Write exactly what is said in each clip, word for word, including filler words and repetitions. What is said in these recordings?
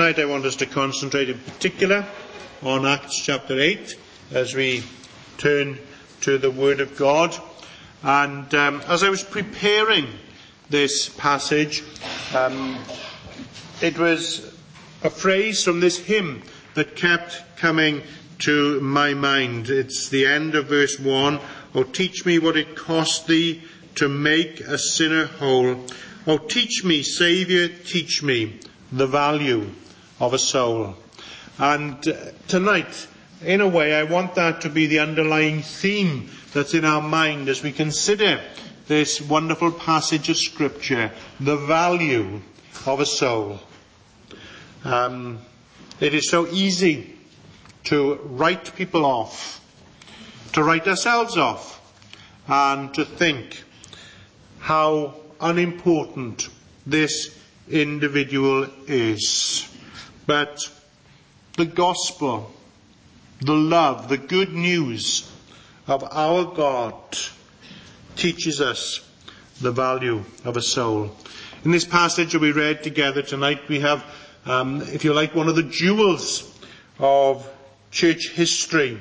Tonight I want us to concentrate in particular on Acts chapter eight as we turn to the Word of God. And um, as I was preparing this passage, um, it was a phrase from this hymn that kept coming to my mind. It's the end of verse one. Oh, teach me what it cost thee to make a sinner whole. Oh, teach me, Saviour, teach me the value of a soul. And uh, tonight, in a way, I want that to be the underlying theme that's in our mind as we consider this wonderful passage of Scripture, the value of a soul. Um, it is so easy to write people off, to write ourselves off, and to think how unimportant this individual is. But the gospel, the love, the good news of our God teaches us the value of a soul. In this passage that we read together tonight, we have, um, if you like, one of the jewels of church history.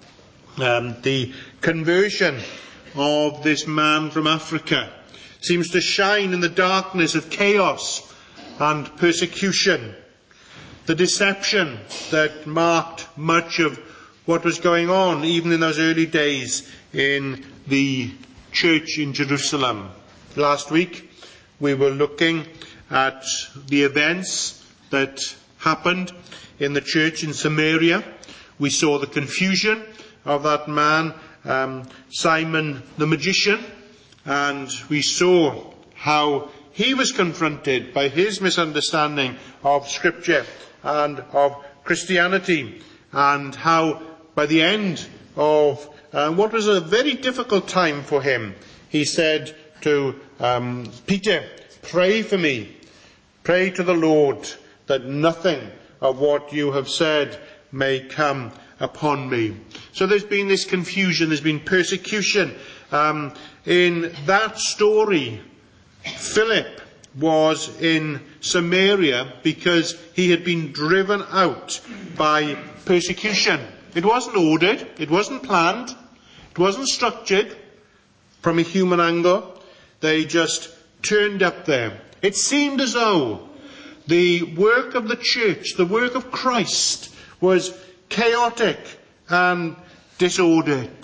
Um, the conversion of this man from Africa seems to shine in the darkness of chaos and persecution. The deception that marked much of what was going on even in those early days in the church in Jerusalem. Last week we were looking at the events that happened in the church in Samaria. We saw the confusion of that man, um, Simon the magician, and we saw how he was confronted by his misunderstanding of Scripture and of Christianity, and how by the end of uh, what was a very difficult time for him, he said to um, Peter, pray for me, pray to the Lord that nothing of what you have said may come upon me. So there's been this confusion, there's been persecution. Um, in that story, Philip was in Samaria because he had been driven out by persecution. It wasn't ordered, it wasn't planned, it wasn't structured from a human angle. They just turned up there. It seemed as though the work of the church, the work of Christ, was chaotic and disordered.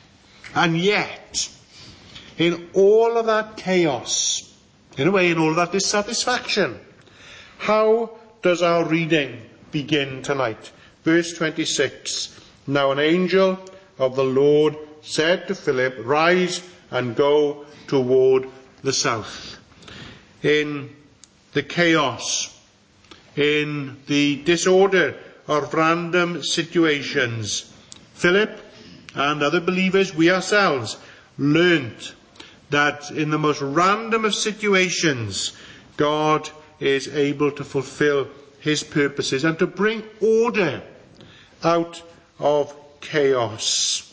And yet, in all of that chaos, in a way, in all of that dissatisfaction, how does our reading begin tonight? Verse twenty-six, now an angel of the Lord said to Philip, rise and go toward the south. In the chaos, in the disorder of random situations, Philip and other believers, we ourselves, learnt that in the most random of situations, God is able to fulfill his purposes and to bring order out of chaos.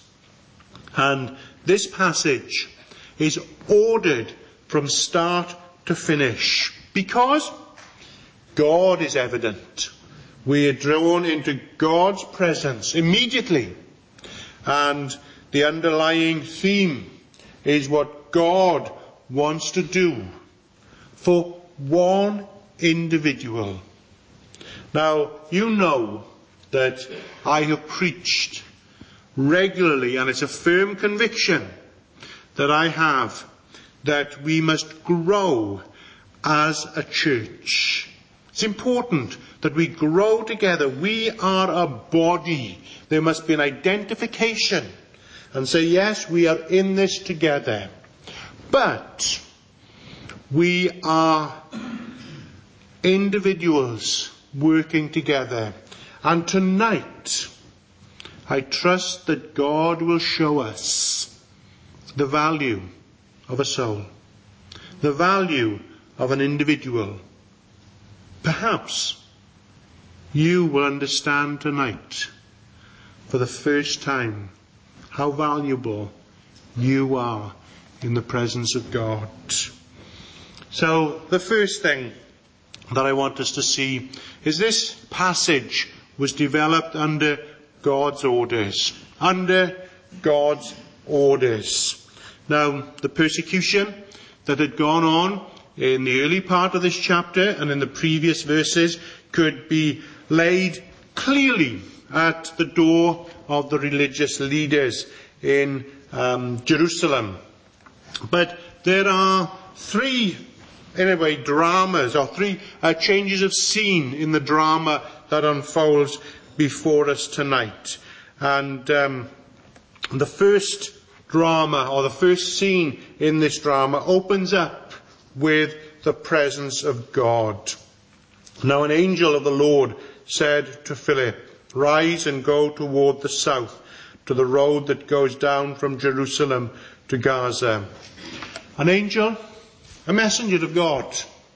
And this passage is ordered from start to finish because God is evident. We are drawn into God's presence immediately. And the underlying theme is what God wants to do for one individual. Now, you know that I have preached regularly, and it's a firm conviction that I have, that we must grow as a church. It's important that we grow together. We are a body. There must be an identification and say, yes, we are in this together. But we are individuals working together. And tonight, I trust that God will show us the value of a soul, the value of an individual. Perhaps you will understand tonight, for the first time, how valuable you are in the presence of God. So, the first thing that I want us to see is this passage was developed under God's orders. Under God's orders. Now, the persecution that had gone on in the early part of this chapter and in the previous verses could be laid clearly at the door of the religious leaders in um, Jerusalem. But there are three, in a way, dramas, or three uh, changes of scene in the drama that unfolds before us tonight. And um, the first drama, or the first scene in this drama, opens up with the presence of God. Now an angel of the Lord said to Philip, "Rise and go toward the south, to the road that goes down from Jerusalem to Gaza." An angel, a messenger of God,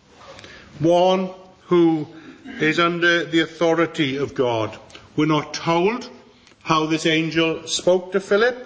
one who is under the authority of God. We're not told how this angel spoke to Philip.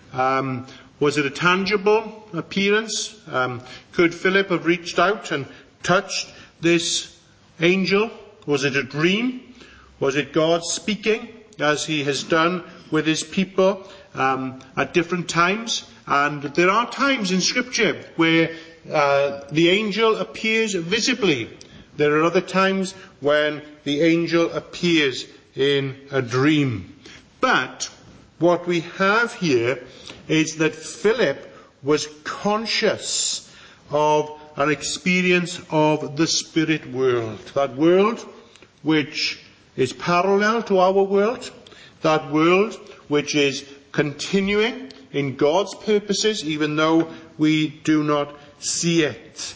Um, was it a tangible appearance? Um, could Philip have reached out and touched this angel? Was it a dream? Was it God speaking, as he has done with his people um, at different times? And there are times in Scripture where uh, the angel appears visibly. There are other times when the angel appears in a dream. But what we have here is that Philip was conscious of an experience of the spirit world. That world which is parallel to our world. That world which is continuing in God's purposes, even though we do not see it.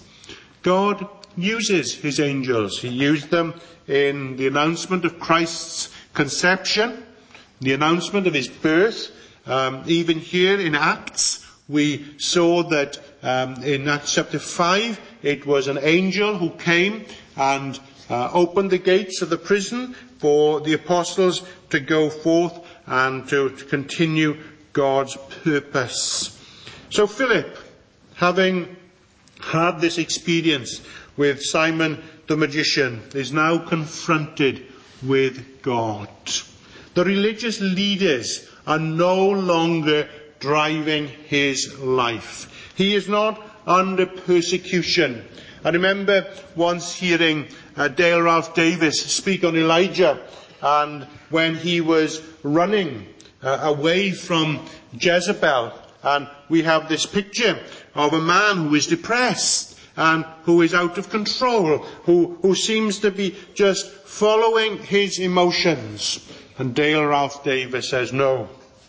God uses his angels. He used them in the announcement of Christ's conception, the announcement of his birth. Um, even here in Acts, we saw that um, in Acts chapter five, it was an angel who came and uh, opened the gates of the prison for the apostles to go forth and to, to continue God's purpose. So Philip, having had this experience with Simon the magician, is now confronted with God. The religious leaders are no longer driving his life. He is not under persecution. I remember once hearing uh, Dale Ralph Davis speak on Elijah, and when he was running uh, away from Jezebel, and we have this picture of a man who is depressed and who is out of control, who, who seems to be just following his emotions. And Dale Ralph Davis says, no,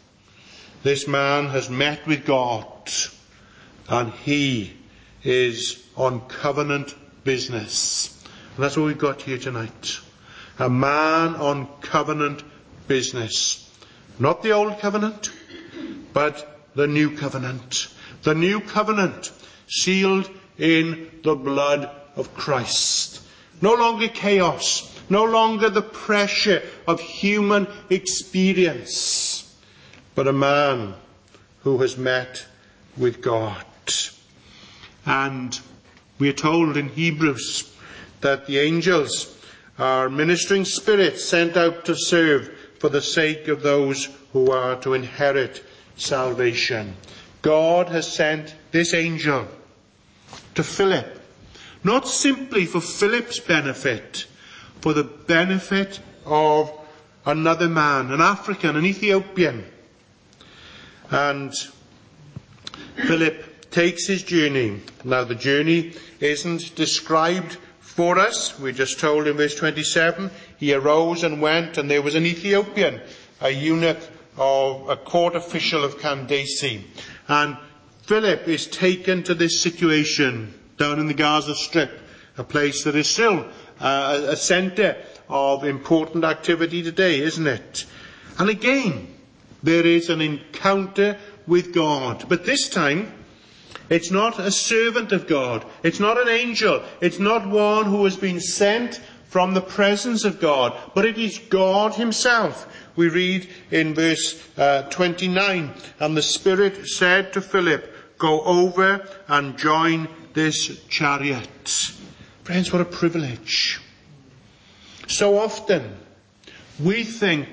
this man has met with God and he is on covenant business. And that's what we've got here tonight. A man on covenant business. Not the old covenant, but the new covenant. The new covenant sealed in the blood of Christ. No longer chaos. No longer the pressure of human experience, but a man who has met with God. And we are told in Hebrews that the angels are ministering spirits sent out to serve for the sake of those who are to inherit salvation. God has sent this angel to Philip, not simply for Philip's benefit, for the benefit of another man, an African, an Ethiopian. And Philip takes his journey. Now the journey isn't described for us. We're just told in verse twenty-seven, he arose and went, and there was an Ethiopian, a eunuch of a court official of Candace. And Philip is taken to this situation down in the Gaza Strip, a place that is still uh, a centre of important activity today, isn't it? And again, there is an encounter with God. But this time, it's not a servant of God. It's not an angel. It's not one who has been sent from the presence of God. But it is God himself. We read in verse uh, twenty-nine, and the Spirit said to Philip, go over and join this chariot. Friends, what a privilege. So often we think,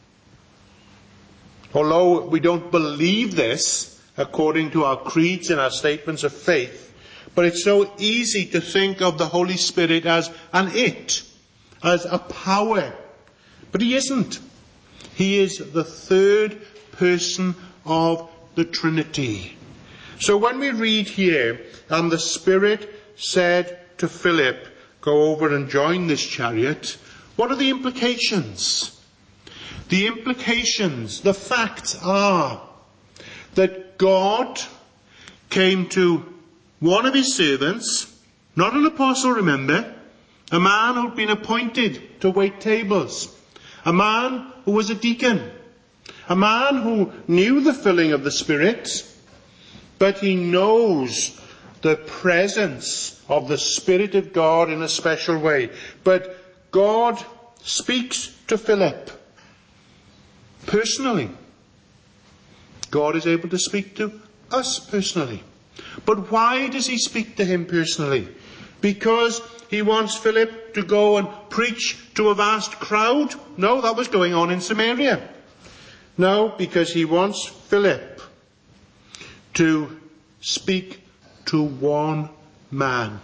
although we don't believe this according to our creeds and our statements of faith, but it's so easy to think of the Holy Spirit as an it, as a power. But he isn't. He is the third person of the Trinity. So when we read here, and the Spirit said to Philip, go over and join this chariot, what are the implications? The implications, the facts are that God came to one of his servants, not an apostle, remember, a man who'd been appointed to wait tables, a man who was a deacon, a man who knew the filling of the Spirit, but he knows the presence of the Spirit of God in a special way. But God speaks to Philip personally. God is able to speak to us personally. But why does he speak to him personally? Because he wants Philip to go and preach to a vast crowd? No, that was going on in Samaria. No, because he wants Philip to speak to one man.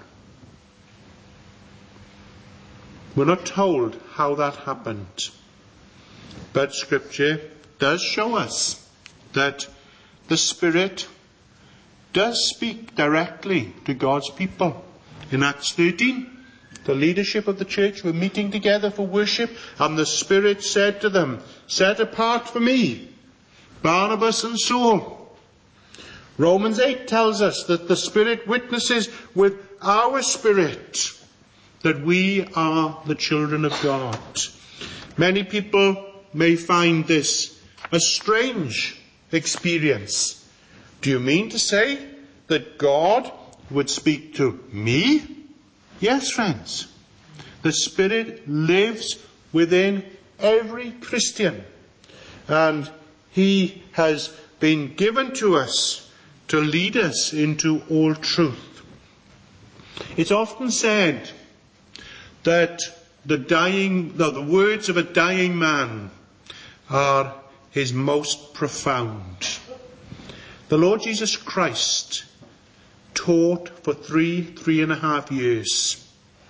We're not told how that happened, but Scripture does show us that the Spirit does speak directly to God's people. In Acts thirteen, the leadership of the church were meeting together for worship, and the Spirit said to them, set apart for me Barnabas and Saul. Romans eight tells us that the Spirit witnesses with our spirit that we are the children of God. Many people may find this a strange experience. Do you mean to say that God would speak to me? Yes, friends. The Spirit lives within every Christian, and he has been given to us to lead us into all truth. It's often said that the dying, no, the words of a dying man are his most profound. The Lord Jesus Christ taught for three, three and a half years.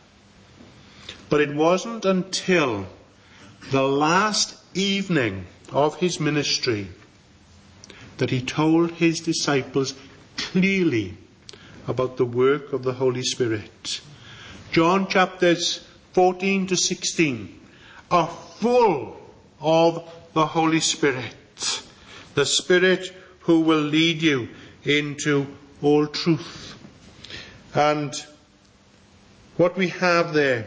But it wasn't until the last evening of his ministry that he told his disciples clearly about the work of the Holy Spirit. John chapters fourteen to sixteen are full of the Holy Spirit, the Spirit who will lead you into all truth. And what we have there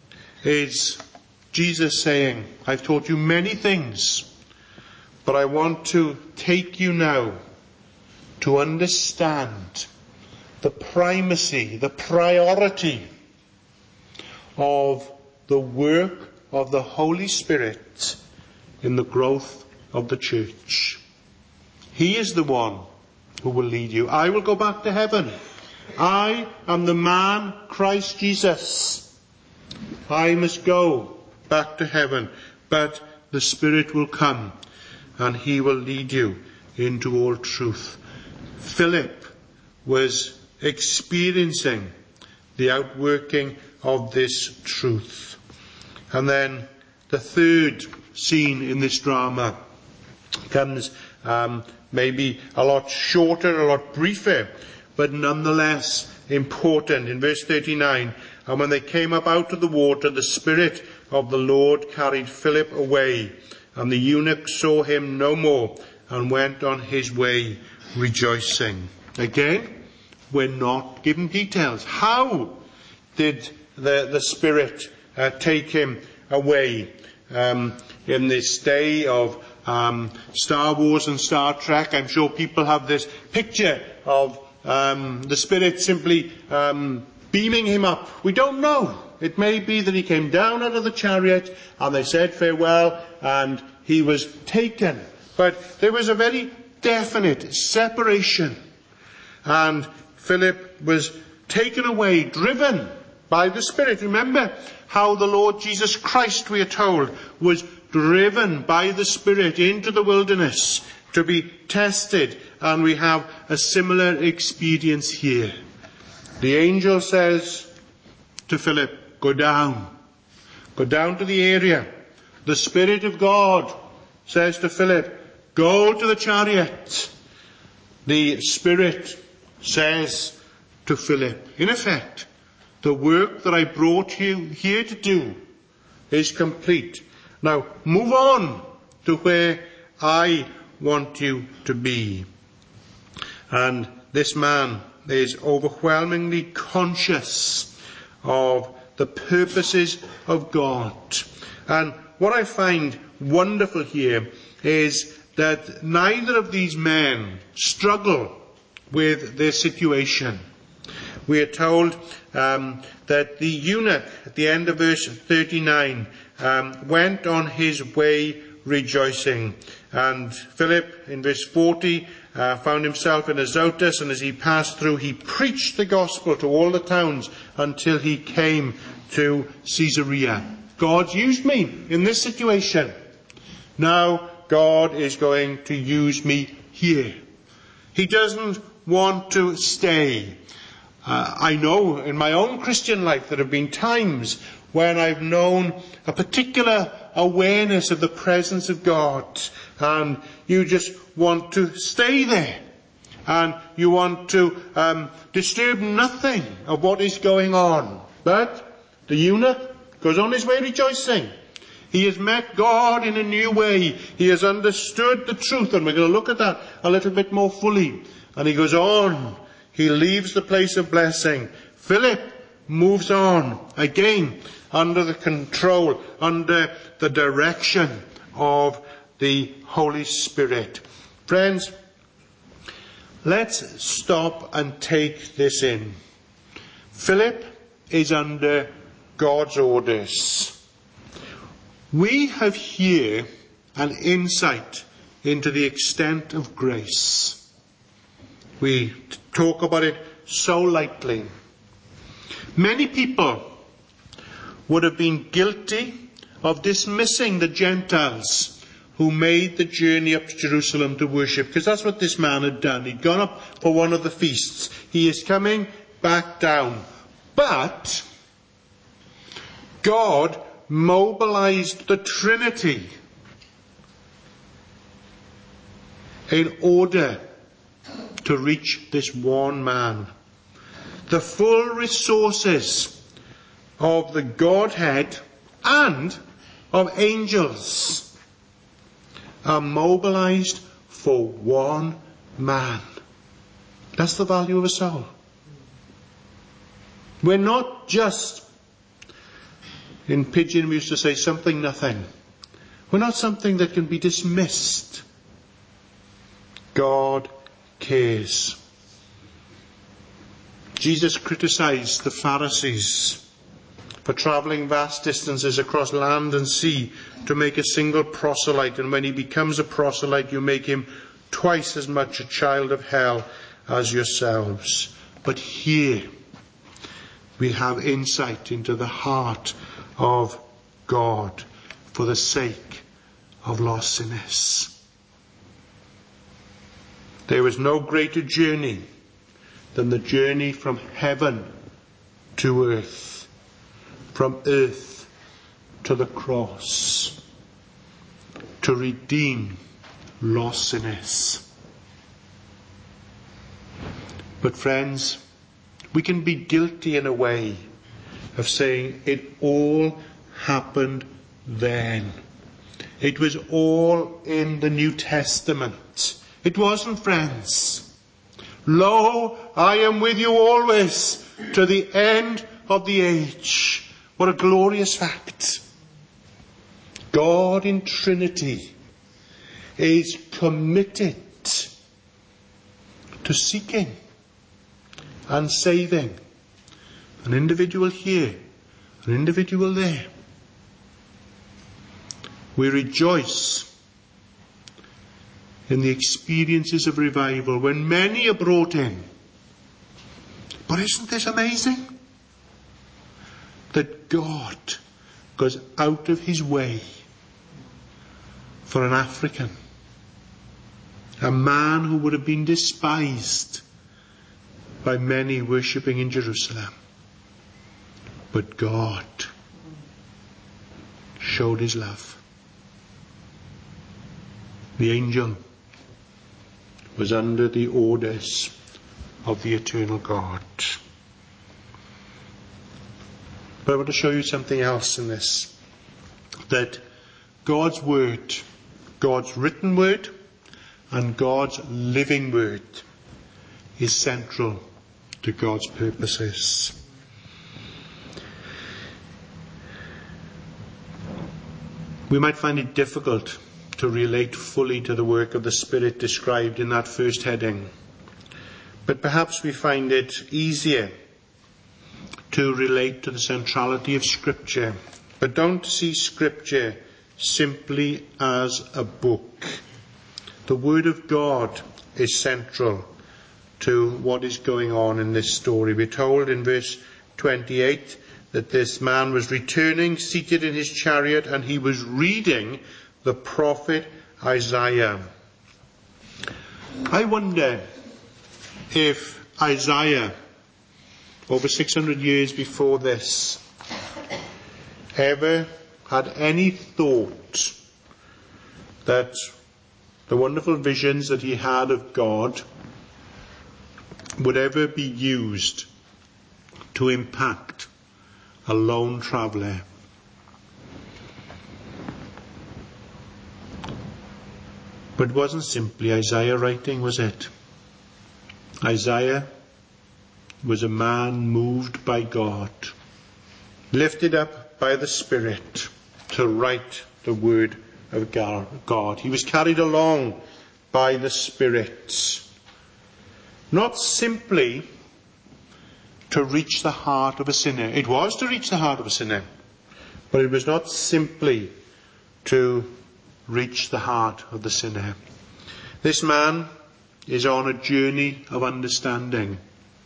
is Jesus saying, I've taught you many things, but I want to take you now to understand the primacy, the priority of the work of the Holy Spirit in the growth of the church. He is the one who will lead you. I will go back to heaven. I am the man, Christ Jesus. I must go back to heaven, but the Spirit will come and he will lead you into all truth. Philip was experiencing the outworking of this truth. And then the third scene in this drama comes um, maybe a lot shorter, a lot briefer, but nonetheless important. In verse thirty-nine, and when they came up out of the water, the Spirit of the Lord carried Philip away, and the eunuch saw him no more and went on his way rejoicing. Again, we're not given details. How did the, the Spirit uh, take him away? Um, in this day of um, Star Wars and Star Trek, I'm sure people have this picture of um, the Spirit simply um, beaming him up. We don't know. It may be that he came down out of the chariot and they said farewell and he was taken. But there was a very definite separation, and Philip was taken away, driven by the Spirit. Remember how the Lord Jesus Christ, we are told, was driven by the Spirit into the wilderness to be tested, and we have a similar experience here. The angel says to Philip, go down. Go down to the area. The Spirit of God says to Philip, go to the chariot. The Spirit says to Philip, in effect, the work that I brought you here to do is complete. Now move on to where I want you to be. And this man is overwhelmingly conscious of the purposes of God. And what I find wonderful here is that neither of these men struggle with their situation. We are told um, that the eunuch, at the end of verse thirty-nine, um, went on his way rejoicing. And Philip, in verse forty, uh, found himself in Azotus, and as he passed through, he preached the gospel to all the towns until he came to Caesarea. God's used me in this situation. Now God is going to use me here. He doesn't want to stay. Uh, I know in my own Christian life there have been times when I've known a particular awareness of the presence of God, and you just want to stay there, and you want to um, disturb nothing of what is going on. But the eunuch goes on his way rejoicing. He has met God in a new way. He has understood the truth, and we're going to look at that a little bit more fully. And he goes on. He leaves the place of blessing. Philip moves on again under the control, under the direction of the Holy Spirit. Friends, let's stop and take this in. Philip is under God's orders. We have here an insight into the extent of grace. We talk about it so lightly. Many people would have been guilty of dismissing the Gentiles who made the journey up to Jerusalem to worship, because that's what this man had done. He'd gone up for one of the feasts. He is coming back down. But God mobilized the Trinity in order to reach this one man. The full resources of the Godhead and of angels are mobilized for one man. That's the value of a soul. We're not just, in Pidgin we used to say, something nothing. We're not something that can be dismissed. God cares. Jesus criticized the Pharisees for travelling vast distances across land and sea to make a single proselyte, and when he becomes a proselyte you make him twice as much a child of hell as yourselves. But here we have insight into the heart of God for the sake of lost sinners. There was no greater journey than the journey from heaven to earth, from earth to the cross, to redeem lost sinners. But friends, we can be guilty in a way of saying it all happened then. It was all in the New Testament. It wasn't, friends. Lo, I am with you always to the end of the age. What a glorious fact. God in Trinity is committed to seeking and saving an individual here, an individual there. We rejoice in the experiences of revival when many are brought in. But isn't this amazing? that God goes out of his way for an African, a man who would have been despised by many worshipping in Jerusalem. But God showed his love. The angel was under the orders of the eternal God. But I want to show you something else in this. That God's word, God's written word, and God's living word is central to God's purposes. We might find it difficult to relate fully to the work of the Spirit described in that first heading. But perhaps we find it easier to relate to the centrality of Scripture. But don't see Scripture simply as a book. The Word of God is central to what is going on in this story. We're told in verse twenty-eight that this man was returning, seated in his chariot, and he was reading the prophet Isaiah. I wonder if Isaiah, over six hundred years before this, ever had any thought that the wonderful visions that he had of God would ever be used to impact a lone traveller. But it wasn't simply Isaiah writing, was it? Isaiah was a man moved by God, lifted up by the Spirit to write the word of God. He was carried along by the Spirit, not simply to reach the heart of a sinner. It was to reach the heart of a sinner, but it was not simply to reach the heart of the sinner. This man is on a journey of understanding.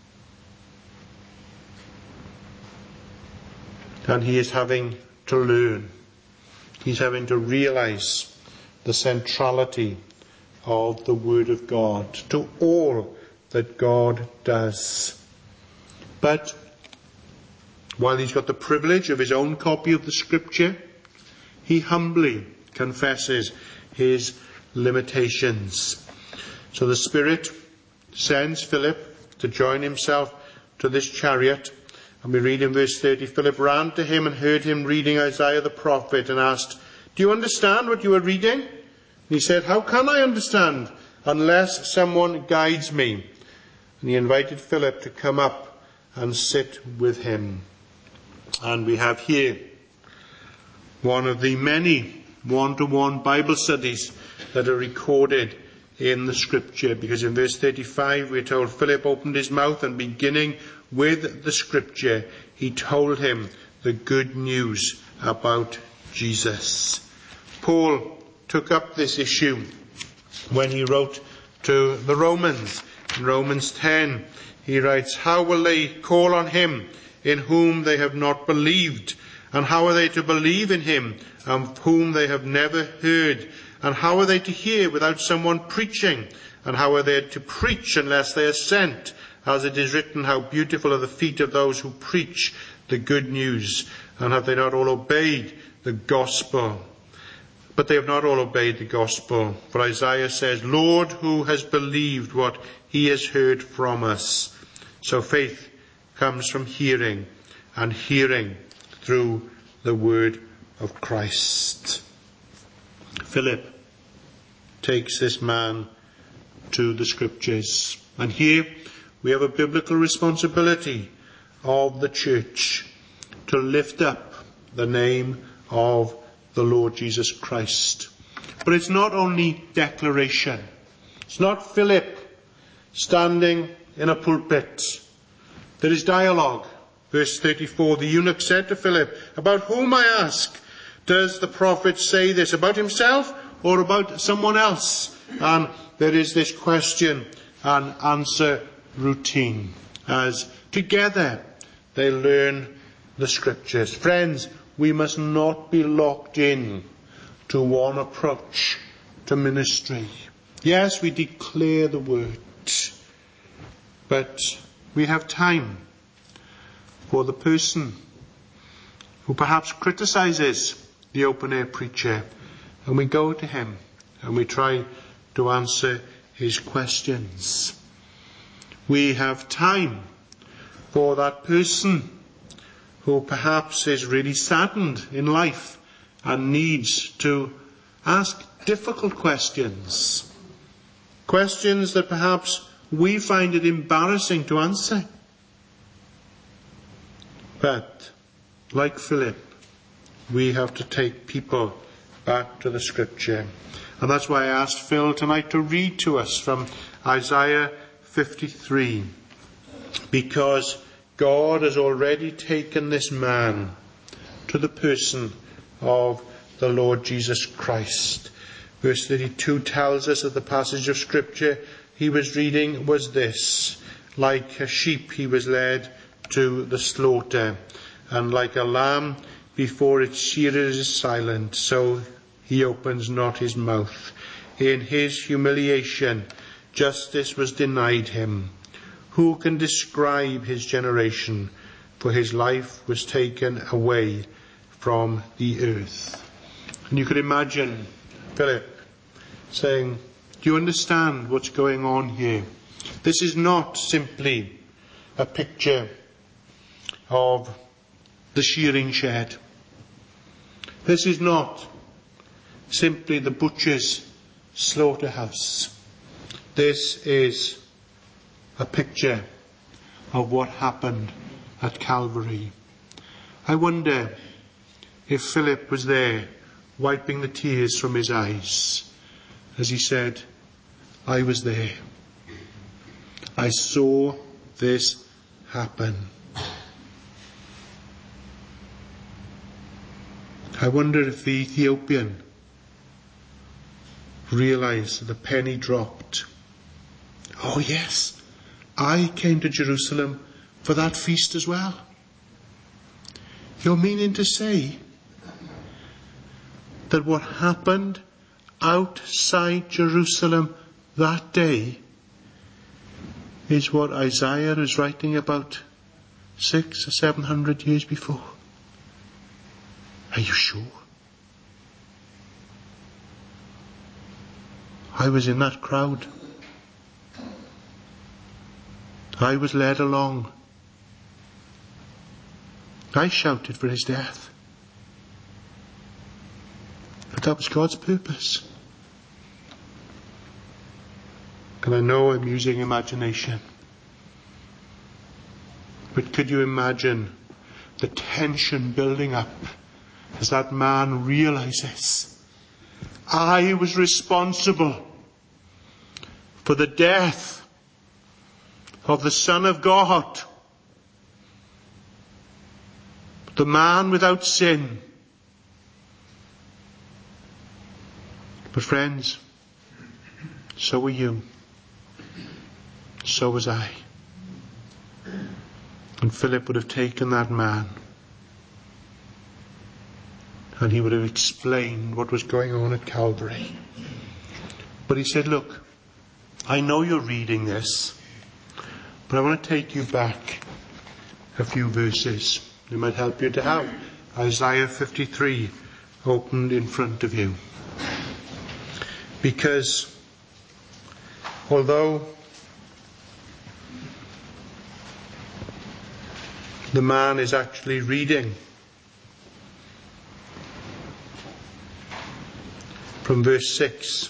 And he is having to learn. He's having to realize the centrality of the Word of God to all that God does. But while he's got the privilege of his own copy of the Scripture, he humbly confesses his limitations. So the Spirit sends Philip to join himself to this chariot. And we read in verse thirty, Philip ran to him and heard him reading Isaiah the prophet and asked, "Do you understand what you are reading?" And he said, "How can I understand unless someone guides me?" And he invited Philip to come up and sit with him. And we have here one of the many one-to-one Bible studies that are recorded in the Scripture, because in verse thirty-five we're told Philip opened his mouth and beginning with the Scripture he told him the good news about Jesus. Paul took up this issue when he wrote to the Romans. In Romans ten he writes, "How will they call on him in whom they have not believed? And how are they to believe in him of whom they have never heard? And how are they to hear without someone preaching? And how are they to preach unless they are sent? As it is written, how beautiful are the feet of those who preach the good news. And have they not all obeyed the gospel?" But they have not all obeyed the gospel. For Isaiah says, "Lord, who has believed what he has heard from us?" So faith comes from hearing, and hearing through the word of Christ. Philip takes this man to the Scriptures. And here we have a biblical responsibility of the church to lift up the name of the Lord Jesus Christ. But it's not only declaration. It's not Philip standing in a pulpit. There is dialogue. Verse thirty-four, the eunuch said to Philip, "About whom, I ask, does the prophet say this? About himself or about someone else?" And there is this question and answer routine as together they learn the Scriptures. Friends, we must not be locked in to one approach to ministry. Yes, we declare the word, but we have time for the person who perhaps criticises the open-air preacher, and we go to him and we try to answer his questions. We have time for that person who perhaps is really saddened in life and needs to ask difficult questions. Questions that perhaps we find it embarrassing to answer. But, like Philip, we have to take people back to the Scripture. And that's why I asked Phil tonight to read to us from Isaiah fifty-three. Because God has already taken this man to the person of the Lord Jesus Christ. Verse thirty-two tells us that the passage of Scripture he was reading was this: like a sheep he was led to the slaughter, and like a lamb before its shearer is silent, so he opens not his mouth. In his humiliation justice was denied him. Who can describe his generation? For his life was taken away from the earth. And you could imagine Philip saying, do you understand what's going on here? This is not simply a picture of the shearing shed. This is not simply the butcher's slaughterhouse. This is a picture of what happened at Calvary. I wonder if Philip was there wiping the tears from his eyes as he said, I was there. I saw this happen. I wonder if the Ethiopian realized that the penny dropped. Oh yes, I came to Jerusalem for that feast as well. You're meaning to say that what happened outside Jerusalem that day is what Isaiah is writing about six or seven hundred years before? Are you sure? I was in that crowd. I was led along. I shouted for his death. But that was God's purpose. And I know I'm using imagination. But could you imagine the tension building up as that man realizes, I was responsible for the death of the Son of God, the man without sin. But friends, so were you. So was I. And Philip would have taken that man and he would have explained what was going on at Calvary. But he said, look, I know you're reading this, but I want to take you back a few verses. It might help you to have Isaiah fifty-three opened in front of you. Because although the man is actually reading from verse six,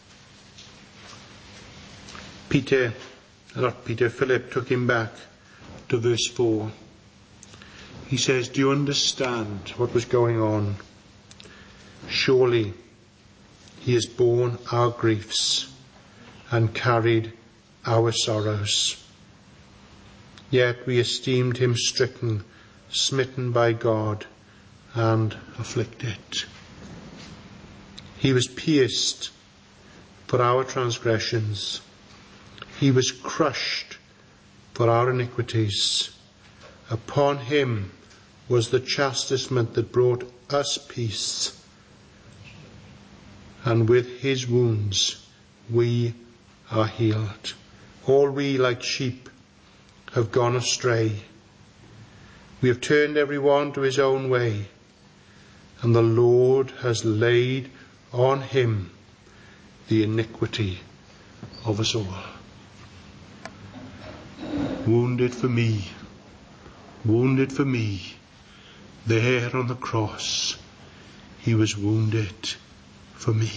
Peter, not Peter, Philip took him back to verse four. He says, do you understand what was going on? Surely he has borne our griefs and carried our sorrows. Yet we esteemed him stricken, smitten by God, and afflicted. He was pierced for our transgressions. He was crushed for our iniquities. Upon him was the chastisement that brought us peace, and with his wounds we are healed. All we like sheep have gone astray. We have turned every one to his own way, and the Lord has laid on him the iniquity of us all. Wounded for me, wounded for me, there on the cross, he was wounded for me.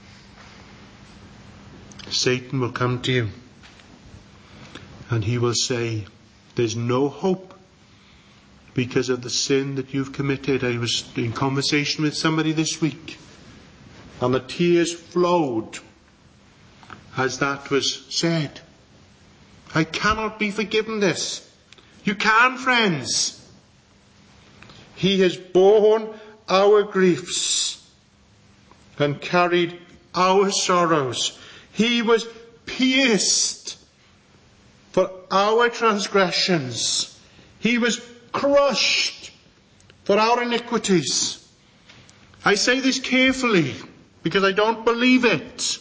Satan will come to you and he will say, there's no hope because of the sin that you've committed. I was in conversation with somebody this week, and the tears flowed as that was said. I cannot be forgiven this. You can, friends. He has borne our griefs and carried our sorrows. He was pierced for our transgressions. He was crushed for our iniquities. I say this carefully because I don't believe it.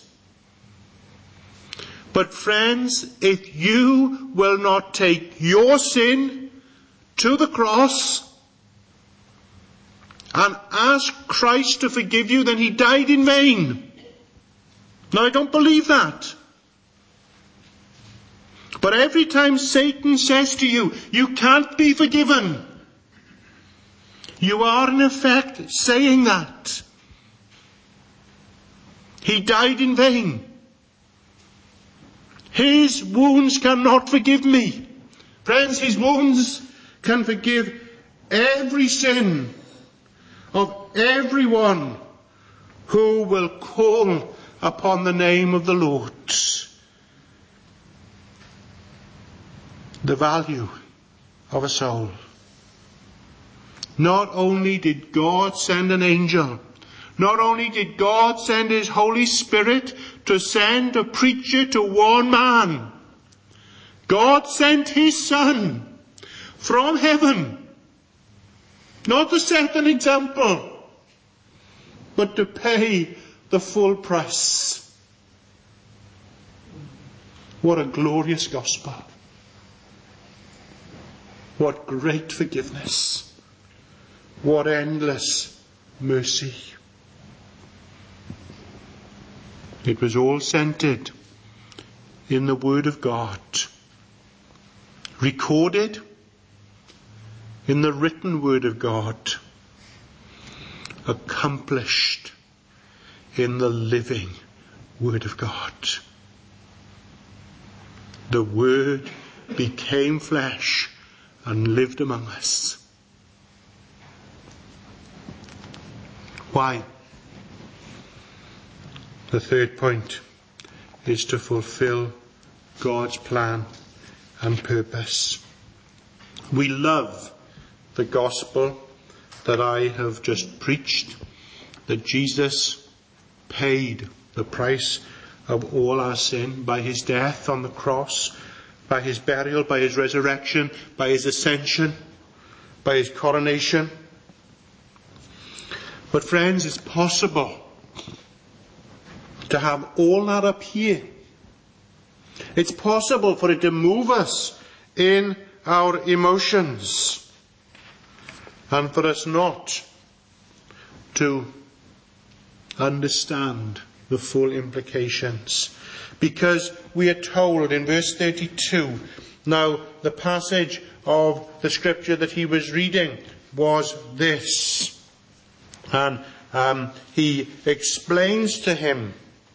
But friends, if you will not take your sin to the cross and ask Christ to forgive you, then he died in vain. Now, I don't believe that. But every time Satan says to you, you can't be forgiven, you are in effect saying that. He died in vain. His wounds cannot forgive me. Friends, his wounds can forgive every sin of everyone who will call upon the name of the Lord. The value of a soul. Not only did God send an angel, not only did God send his Holy Spirit to send a preacher to one man, God sent his Son from heaven, not to set an example, but to pay the full price. What a glorious gospel. What great forgiveness. What endless mercy. It was all centered in the Word of God, recorded in the written Word of God, accomplished in the living Word of God. The Word became flesh and lived among us. Why? The third point is to fulfill God's plan and purpose. We love the gospel that I have just preached, that Jesus paid the price of all our sin by his death on the cross, by his burial, by his resurrection, by his ascension, by his coronation. But friends, it's possible to have all that up here. It's possible for it to move us in our emotions and for us not to understand the full implications. Because we are told in verse thirty-two, now the passage of the scripture that he was reading was this. And um, he explains to him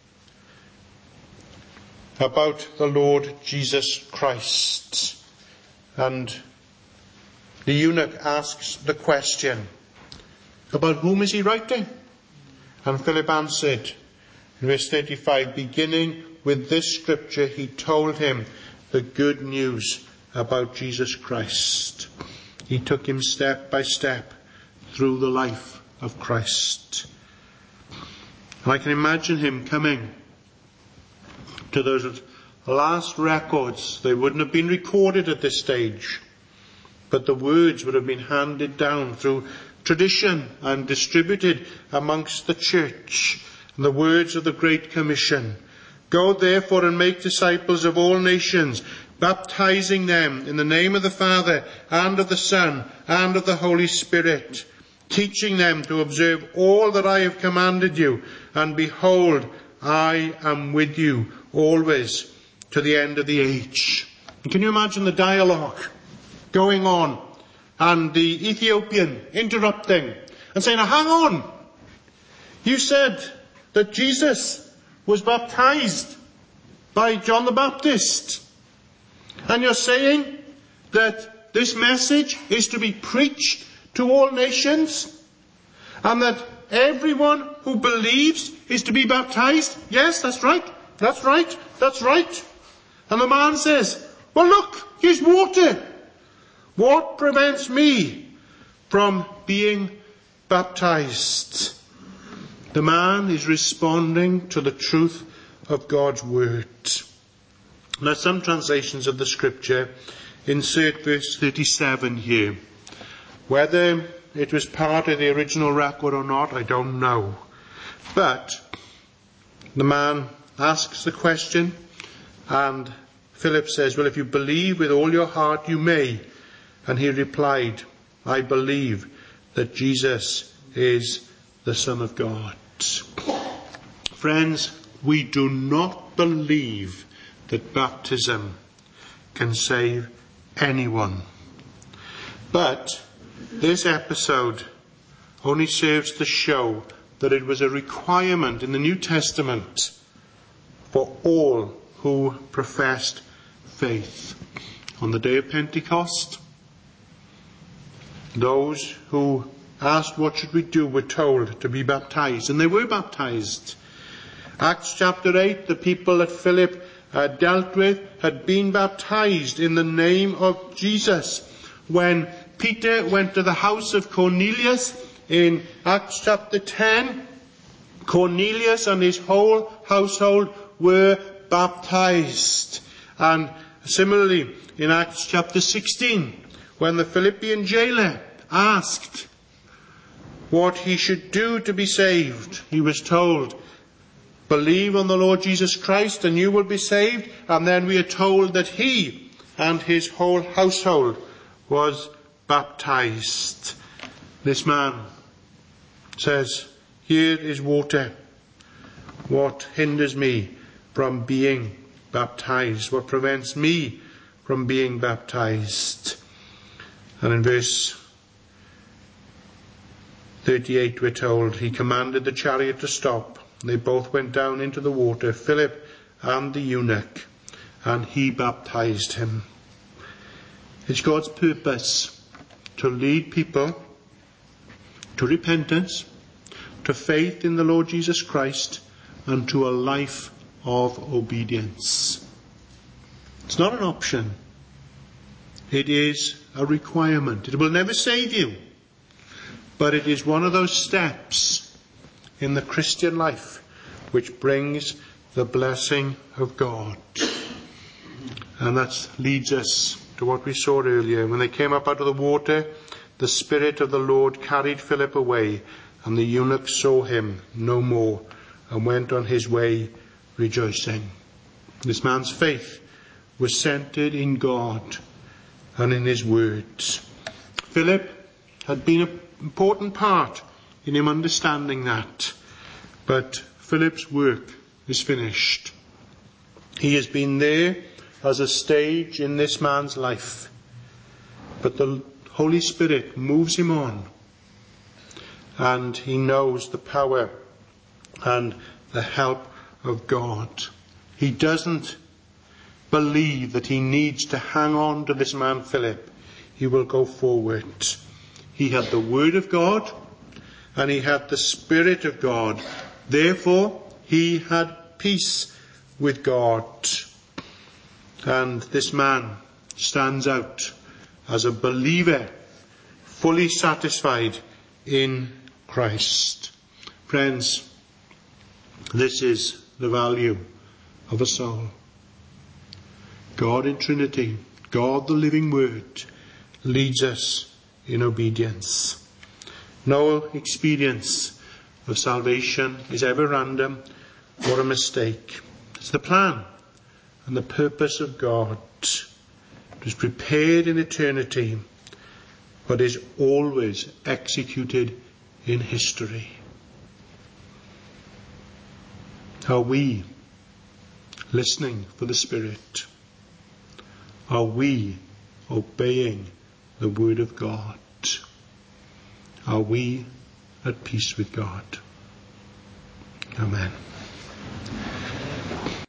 about the Lord Jesus Christ. And the eunuch asks the question, about whom is he writing? And Philip answered in verse thirty-five, beginning with this scripture, he told him the good news about Jesus Christ. He took him step by step through the life of Christ. And I can imagine him coming to those last records. They wouldn't have been recorded at this stage, but the words would have been handed down through tradition and distributed amongst the church. And the words of the Great Commission: "Go therefore and make disciples of all nations, baptizing them in the name of the Father and of the Son and of the Holy Spirit, teaching them to observe all that I have commanded you. And behold, I am with you always to the end of the age." And can you imagine the dialogue going on, and the Ethiopian interrupting and saying, "Now hang on, you said that Jesus was baptized by John the Baptist, and you're saying that this message is to be preached to all nations, and that everyone who believes is to be baptized?" "Yes, that's right, that's right, that's right." And the man says, "Well look, here's water. What prevents me from being baptized?" The man is responding to the truth of God's word. Now, some translations of the scripture insert verse thirty-seven here. Whether it was part of the original record or not, I don't know. But the man asks the question, and Philip says, "Well, if you believe with all your heart, you may." And he replied, "I believe that Jesus is the Son of God." Friends, we do not believe that baptism can save anyone. But this episode only serves to show that it was a requirement in the New Testament for all who professed faith. On the day of Pentecost, those who asked, "What should we do?" were told to be baptized, and they were baptized. Acts chapter eight, the people that Philip uh, dealt with had been baptized in the name of Jesus. When Peter went to the house of Cornelius in Acts chapter ten, Cornelius and his whole household were baptized. And similarly, in Acts chapter sixteen, when the Philippian jailer asked what he should do to be saved, he was told, "Believe on the Lord Jesus Christ and you will be saved." And then we are told that he and his whole household was baptized. This man says, "Here is water. What hinders me from being baptized? What prevents me from being baptized?" And in verse thirty-eight we're told, he commanded the chariot to stop. They both went down into the water, Philip and the eunuch, and he baptized him. It's God's purpose to lead people to repentance, to faith in the Lord Jesus Christ, and to a life of obedience. It's not an option. It is a requirement. It will never save you, but it is one of those steps in the Christian life which brings the blessing of God. And that leads us to what we saw earlier. When they came up out of the water, the Spirit of the Lord carried Philip away, and the eunuch saw him no more and went on his way rejoicing. This man's faith was centered in God and in his words. Philip had been an important part in him understanding that. But Philip's work is finished. He has been there as a stage in this man's life. But the Holy Spirit moves him on. And he knows the power and the help of God. He doesn't believe that he needs to hang on to this man Philip. He will go forward. He had the Word of God, and he had the Spirit of God. Therefore, he had peace with God. And this man stands out as a believer, fully satisfied in Christ. Friends, this is the value of a soul. God in Trinity, God the living Word, leads us in obedience. No experience of salvation is ever random or a mistake. It's the plan and the purpose of God. It was prepared in eternity, but is always executed in history. Are we listening for the Spirit? Are we obeying the Word of God? Are we at peace with God? Amen.